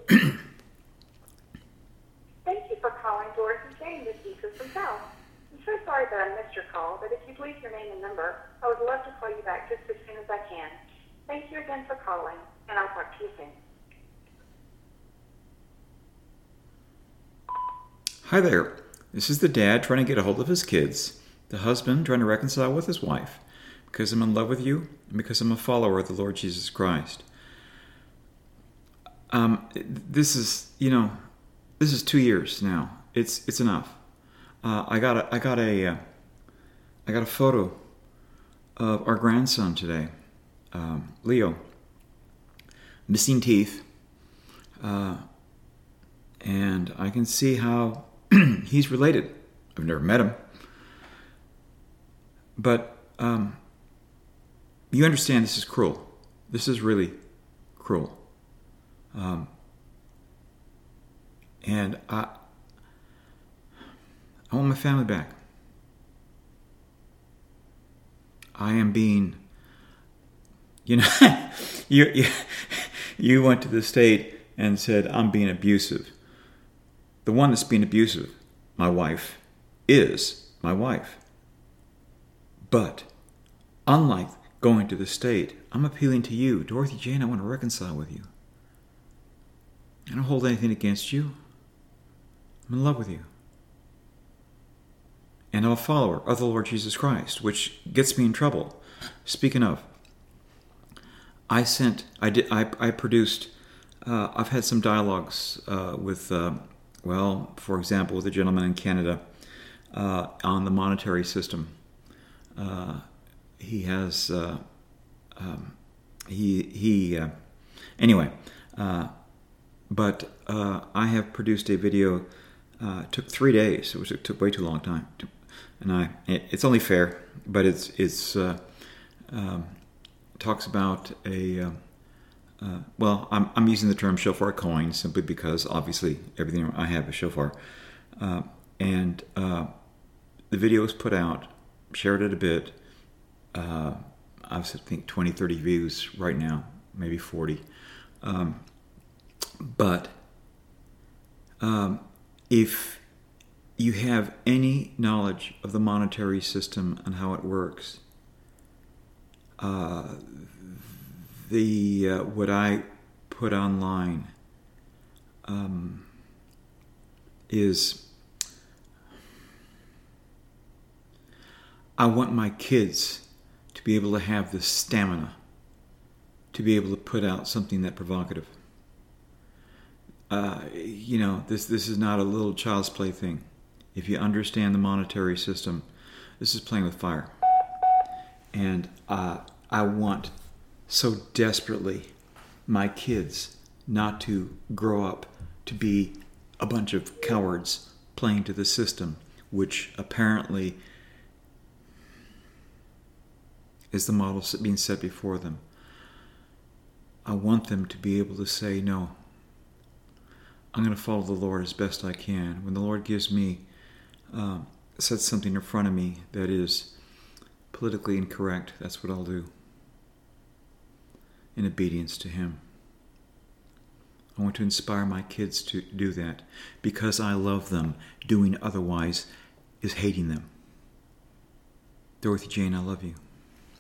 Thank you for calling Dorothy Jane, the teacher from South. I'm so sorry that I missed your call, but if you'd leave your name and number, I would love to call you back just as soon as I can. Thank you again for calling, and I'll talk to you soon. Hi there. This is the dad trying to get a hold of his kids, the husband trying to reconcile with his wife, because I'm in love with you and because I'm a follower of the Lord Jesus Christ. This is 2 years now. It's enough. I got a photo of our grandson today, Leo, missing teeth, and I can see how he's related. I've never met him, but you understand this is cruel. This is really cruel. And I want my family back. I am being, you went to the state and said, I'm being abusive. The one that's being abusive, my wife, is my wife. But unlike going to the state, I'm appealing to you. Dorothy Jane, I want to reconcile with you. I don't hold anything against you. I'm in love with you. And I'm a follower of the Lord Jesus Christ, which gets me in trouble. Speaking of, I've had some dialogues with, for example, with a gentleman in Canada on the monetary system. But I have produced a video. It took 3 days, which it took way too long time. It's only fair, but it talks about I'm using the term shofar coin simply because obviously everything I have is shofar. And the video was put out, shared it a bit. I think 20, 30 views right now, maybe 40. But if you have any knowledge of the monetary system and how it works, what I put online is I want my kids to be able to have the stamina to be able to put out something that provocative. This is not a little child's play thing. If you understand the monetary system, this is playing with fire. And I want so desperately my kids not to grow up to be a bunch of cowards playing to the system, which apparently is the model being set before them. I want them to be able to say, no, I'm going to follow the Lord as best I can. When the Lord gives me, sets something in front of me that is politically incorrect, that's what I'll do in obedience to Him. I want to inspire my kids to do that because I love them. Doing otherwise is hating them. Dorothy Jane, I love you.